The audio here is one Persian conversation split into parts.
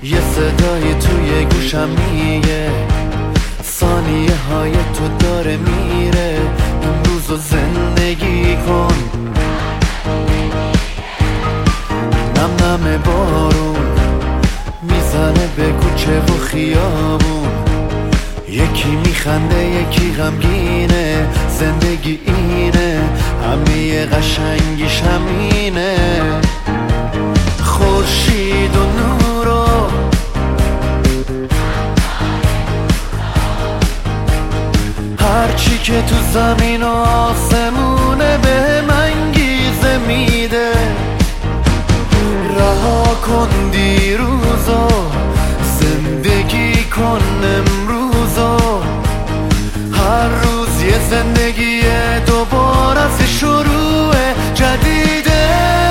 یه صدای توی گوشم میگه ثانیه های تو داره میره، امروز رو زندگی کن. نم نم بارون میزنه به کوچه و خیابون، یکی میخنده یکی غمگینه، زندگی اینه، همه قشنگیش همینه. خورشید و نورو هرچی که تو زمین و آسمونه به انگیزه میده. رها کن دیروزو، زندگی کن امروزو، هر روز یه زندگی دوباره از شروع جدیده.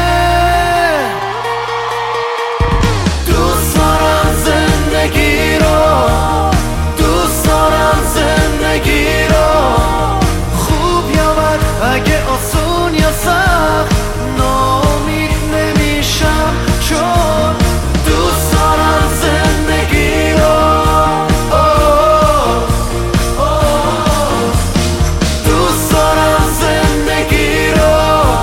دوست دارم زندگی رو، دوست دارم زندگی رو، خوب یا بد، اگه آسون یا سخت، ناامید نمیشم چون دوست دارم زندگی رو. دوست دارم زندگی رو.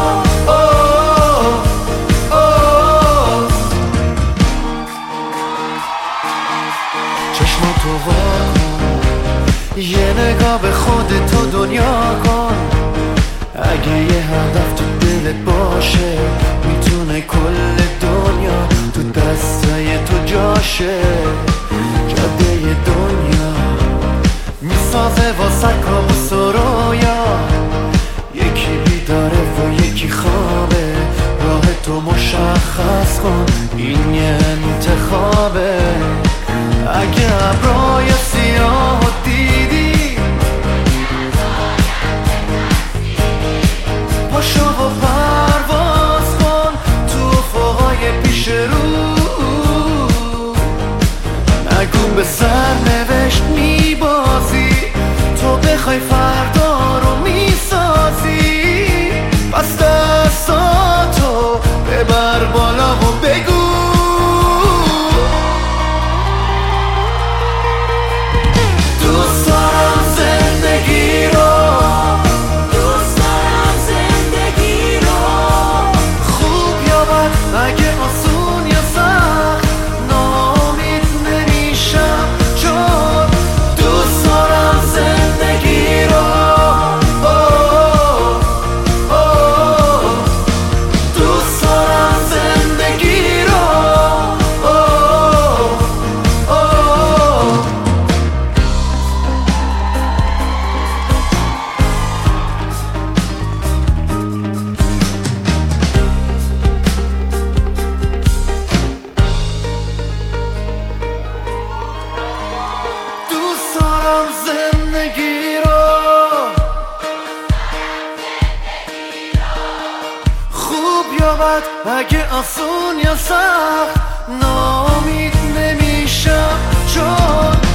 چشماتو وا کن، یه نگاه به خودت و دنیا کن. اگه یه هدف تو دلت باشه، میتونه کل دنیا تو دستای تو جاشه. جاده دنیا میسازه واسه کابوس و رویا، یکی بیداره و یکی خوابه. راه تو مشخص کن، این یه انتخابه. اگه ابرای سیاه دیدی، پاشو و پرواز کن تو افقای پیش رو. نگو به سرنوشت میبازی، تو بخوای فردا رو میسازی. پس دستاتو ببر بالا و بگو دوست دارم زندگی رو. دوست دارم زندگی رو، خوب یا بد، اگه آسون یا سخت، ناامید نمیشم چون دوست دارم زندگی رو. دوست دارم زندگی رو. دوست دارم زندگی رو، خوب یا بد، اگه آسون یا سخت، ناامید نمیشم چون